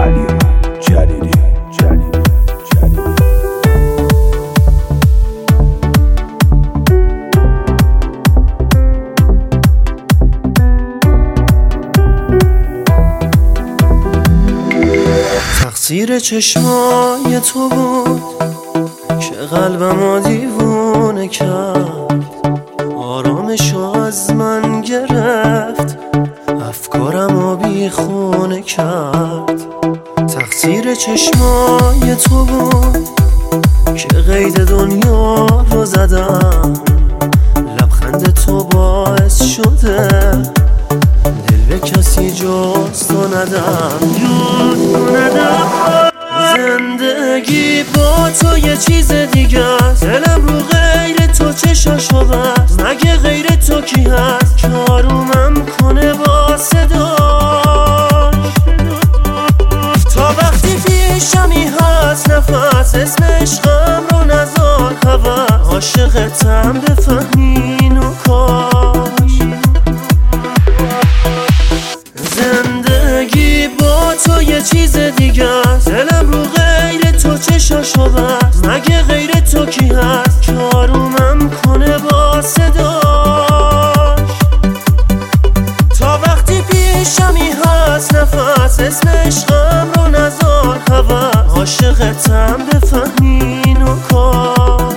علی جلیلی تقصیر چشمای تو بود که قلبمو دیوونه کرد، آرامشو از من گرفت، افکارمو بیخونه کرد. تقصیر چشمای تو بود که قید دنیا رو زدم، لبخند تو باعث شده دل به کسی جز تو ندم. زندگی با تو یه چیز دیگه است، دلم رو غیر تو چشاشو بست. مگه غیر تو کی هست که آرومم کنه با صداش؟ تا وقتی پیشمی هست نفس، اسم عشقم رو نذار هوس. عاشقتم بفهمی اینو کاش. زندگی با تو یه چیز دیگه است، دلم رو غیر تو چشاشو بست. مگه غیر تو کی هست که آرومم کنه با صداش؟ تا وقتی پیشمی هست نفس، اسم عشقم رو نذار هوس. عاشقتم بفهمی اینو کاش.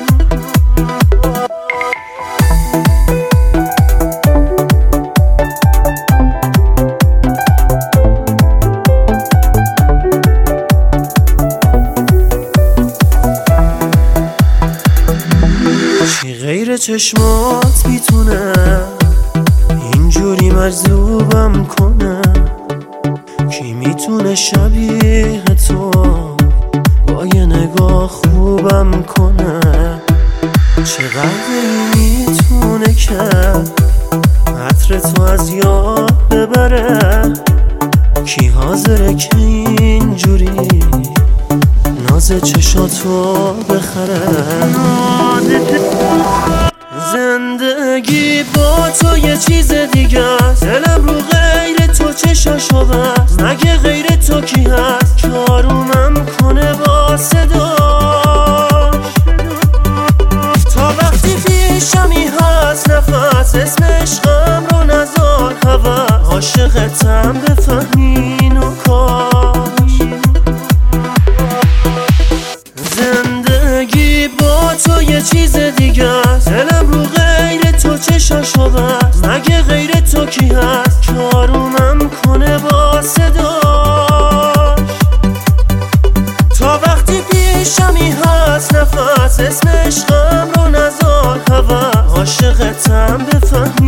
چی غیر چشمات میتونه اینجوری مجذوبم کنه؟ کی میتونه شبیه تو با یه نگاه خوبم کنه؟ چقدر میتونه که عطر تو از یاد ببره؟ کی حاضره که اینجوری ناز چشاتو بخره؟ زندگی با تو یه چیز دیگه است، دلم رو غیر تو چشاشو بست. مگه غیر تو کی هست که آرومم کنه با صداش؟ تا وقتی پیشمی هست نفس، اسم عشقم رو نذار هوس. عاشقتم بفهمی اینو کاش. زندگی با تو یه چیز دیگه است، دلم رو غیر تو چشاشو بست. مگه غیر تو کی هست که آرومم کنه با صداش؟ تا وقتی پیشمی هست نفس، اسم عشقم رو نذار هوس. عاشقتم بفهم